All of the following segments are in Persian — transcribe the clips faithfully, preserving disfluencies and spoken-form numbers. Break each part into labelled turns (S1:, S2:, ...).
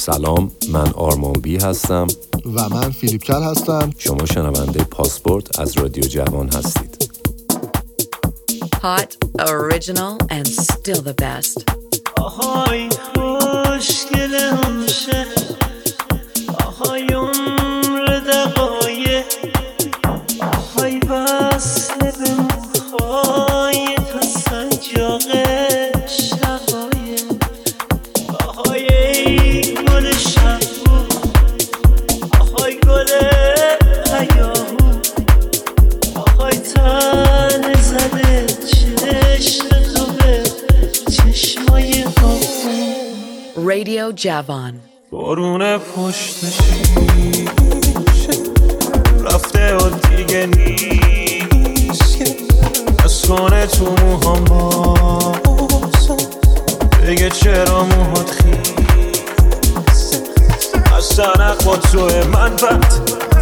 S1: سلام، من آرمان بی هستم
S2: و من فیلیپ کل هستم.
S1: شما شنونده پاسپورت از رادیو جوان هستید.
S3: Hot, original and still the best.
S4: آهای خوشگل همشه، آهای عمر دقایق، آهای وصل به موهای تا سنجاقه شقایق، آهای ای گل شبو، آهای گل هیاهو، آهای تن زده چشم تو به چشمای آهو.
S3: Radio Javan.
S4: بارون پشت شیشه رفته و دیگه نیست، از کنه تو موهام بازم بگه چرا موهات خیسه، از سرق با توی من بد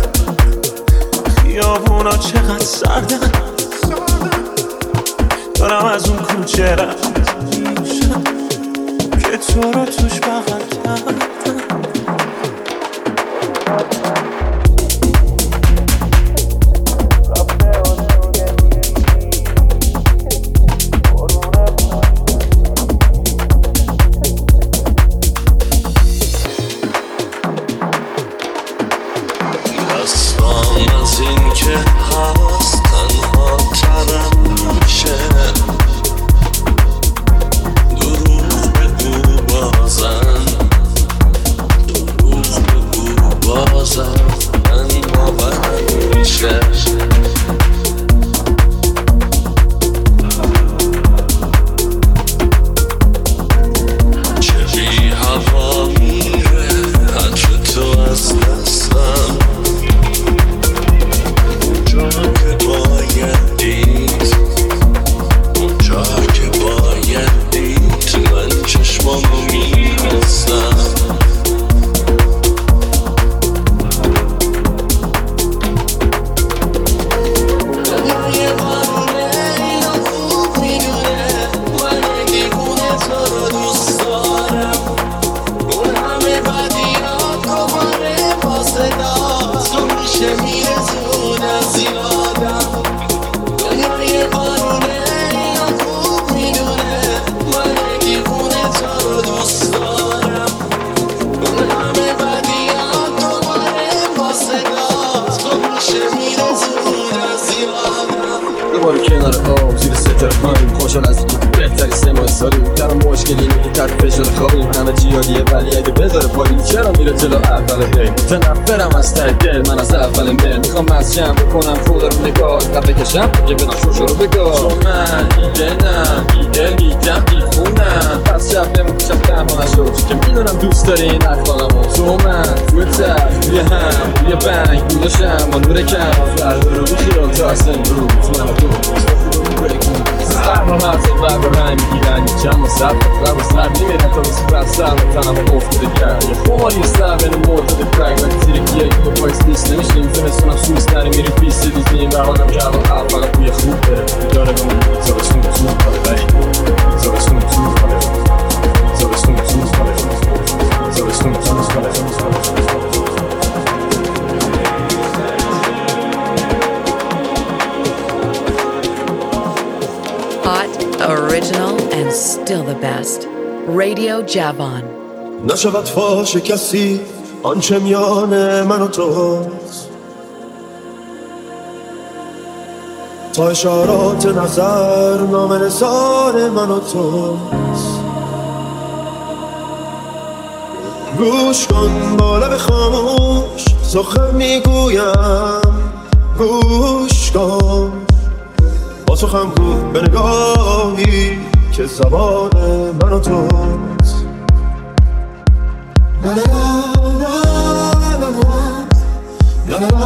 S4: خیابونا چقدر سردن، دارم از اون کوچه رفت میشم که تو رو توش بغل کردم.
S5: که به نشوش رو بگاه تو من ایدنم ایدل میدم بیخونم پس شب نمون شب تنها نشد که میدونم دوست داری این اخلاقمو تو من توی تر روی هم روی بنگ بوداشم با نور کم فردا رو بخیران تا اصلا روز من تو سرما مرزا بر با رنگ میگیرن چند ما سر بر با سر میمیرن تا بسی بر سر و تنم افتاده کرد یه خماری سر بین مرتد پرگ ولی زیر گیه تو پایس نیست نمیشنیم زمستونم سویس نری میری بیست دوز میریم برمانم کردم هر فقط بوی خوب بره داره بمون زابستون تو پاره بری زابستون تو پاره زابستون تو پاره زابستون تو پاره
S3: Hot, original and still the best. Radio Javan.
S6: نشود فاش کسی آنچه میان من و توست، تا اشارات نظر نام نثار من و توست. گوش کن با لب خاموش سخن میگویم، گوش کن با سخن گو به نگاهی که زبان من و توست. لا لا لا لا لا لا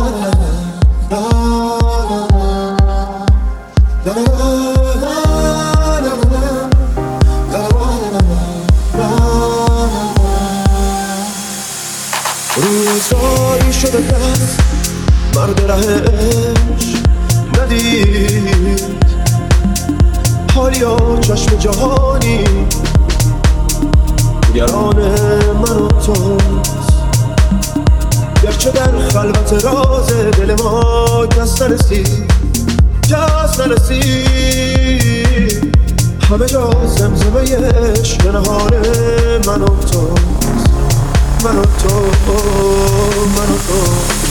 S6: روزگاری شده دست مرد رهش ندید، حالیا چشم جهانی نگران من و توست. گرچه در خلوت راز دل ما کس نرسید، کس نرسید، همه جا زمزمه عشق نهان من و توست، من و تو، من و تو.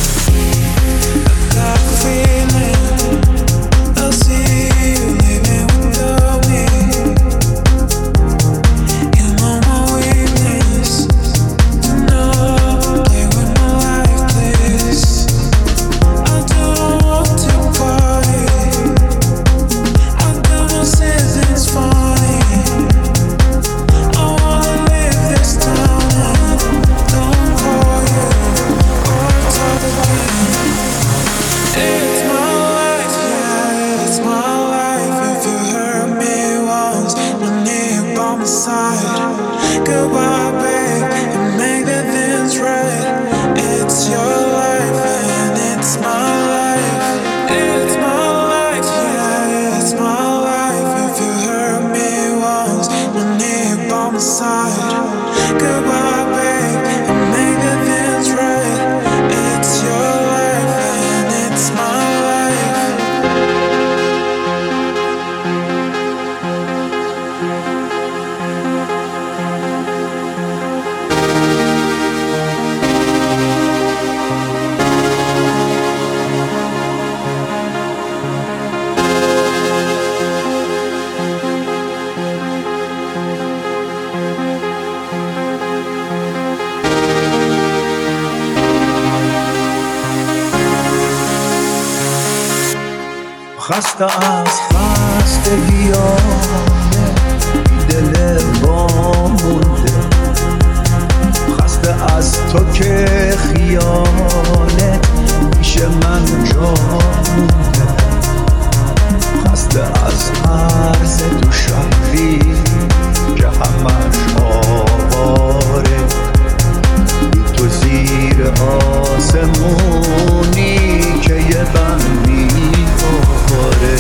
S7: خسته از خستگیانه دل با مونده، خسته از تو که خیانت پیش من جا مونده، خسته از عرض تو شهری که همش آواره، بی تو زیر آسمونی که یه بندی آره.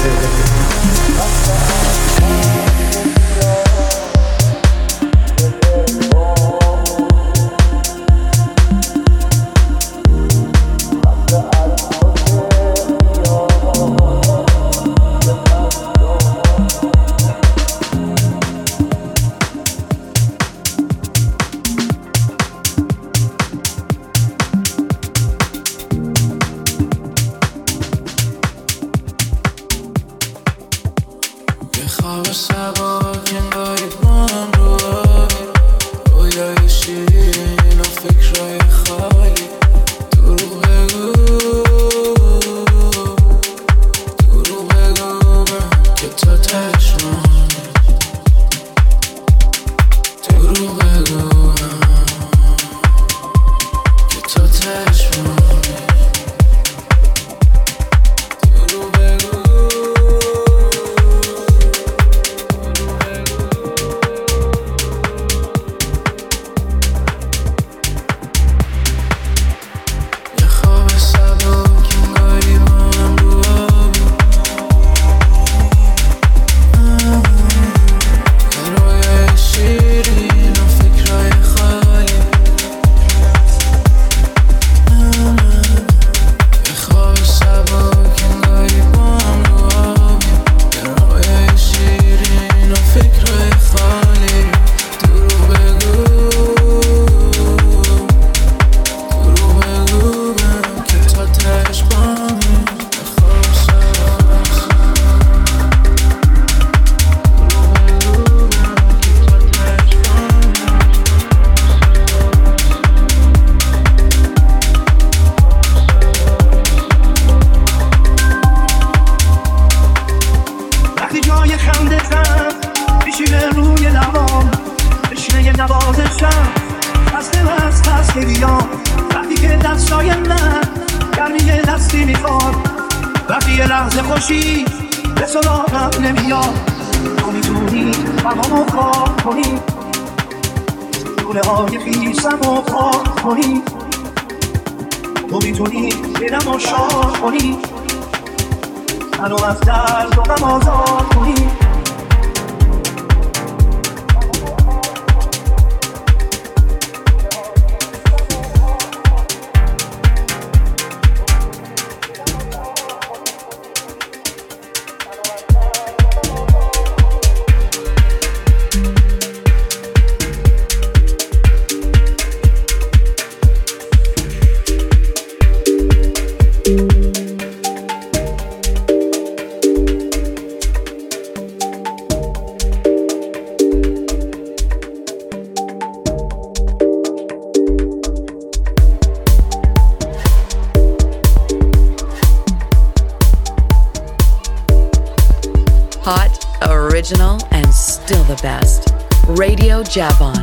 S3: original and still the best. Radio Javon.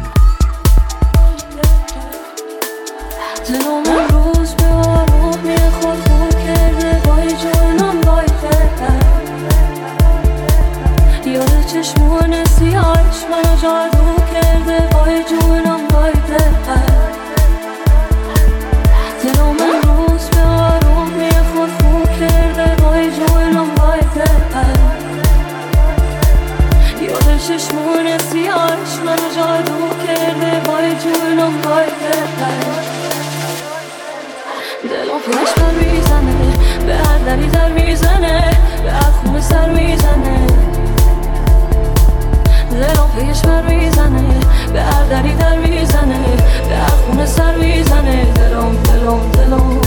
S8: دلم روز به آرومی خود خود کرده وای جونم بایده یاد چشمون سیاهش منو جادو کرده وای جونم بایده دلم روز به آرومی خود خود کرده وای جونم بایده یاد چشمون سیاهش منو جادو کرده وای جونم بایده دلم فلش بر میزنه به هر دری در میزنه به هر خونه سر میزنه دلم فلش بر میزنه به هر دری در میزنه به هر خونه سر میزنه دلم دلم دلم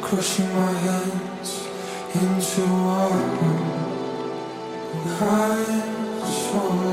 S9: crushing my hands into water. I'm so